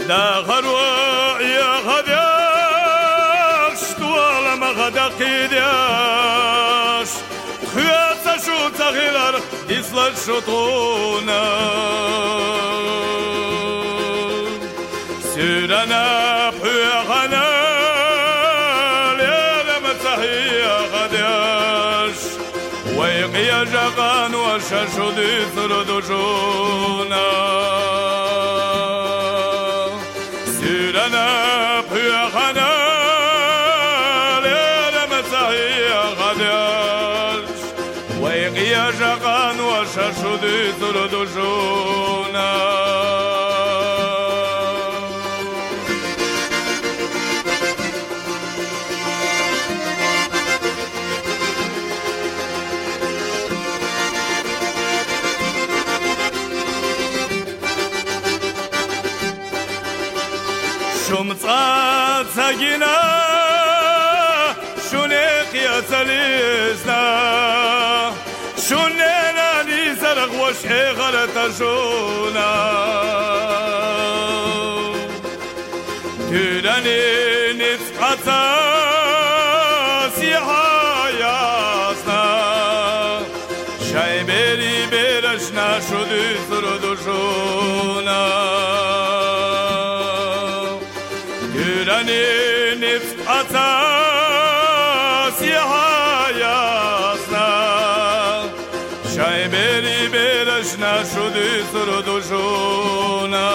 دا غروع يا غداش طوال ما غدا قيداش خياطة شو تغير يصل الشطونة سيرنا بحيغنا ليلة متحية غداش ويقيا جغان وشاشو دي ثردوشونا سيرنا بحيغنا ليلة متحية غداش ويقيا جغان وشاشو دي ثردوشونا شمطات ساقنا شونيق يا سليزنا شونينا لي زرق وشي غلط جونا تيراني نتقطع سيحا ياسنا شاي بيري بيرشنا شدي ثردو جونا تيراني نتقطع سيحا ياسنا شاي بيري بيرشنا شدي ثردو جونا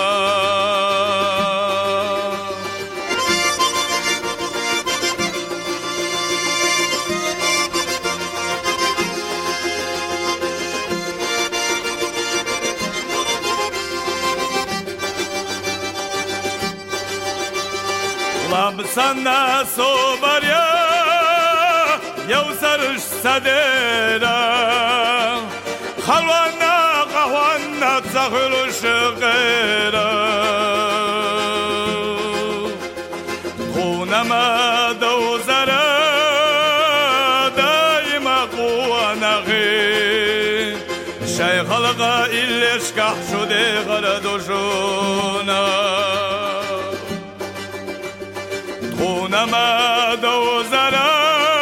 لابسنا صوبريا يوسرش صدرا خلوانا قهوانا تزخل شغيرا خونما دوزرا دايما قوانا غير شيخ الغا إليش كحشو دي غردو جونا خونما دوزرا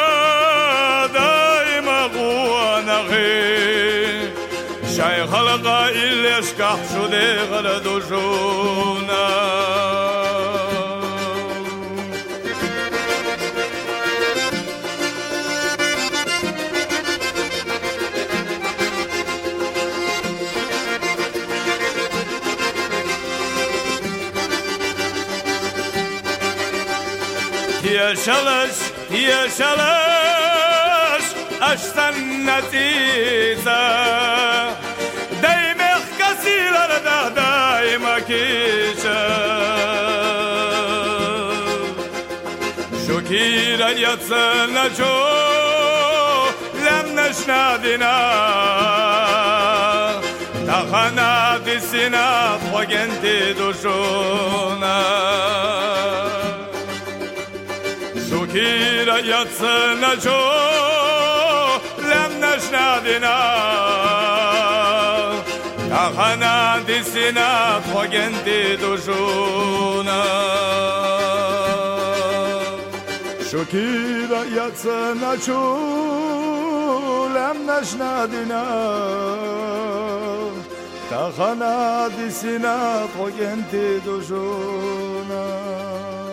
دايما قوانا غير شيخ الغا إليش كحشو دي غردو جونا يا شلش أشتن نتيزة دايما كسيلر ده دايما كيشة شكيرا يتسنى جو لم نشنادنا تخنا دسنا خوغنتي دوشونا شكيرا يتسنى جو لم نشنادنا تخنا دسنا خوغنتي دوشونا شكيرا يتسنى جو لم نشنادنا تخنا دسنا خوغنتي دوشونا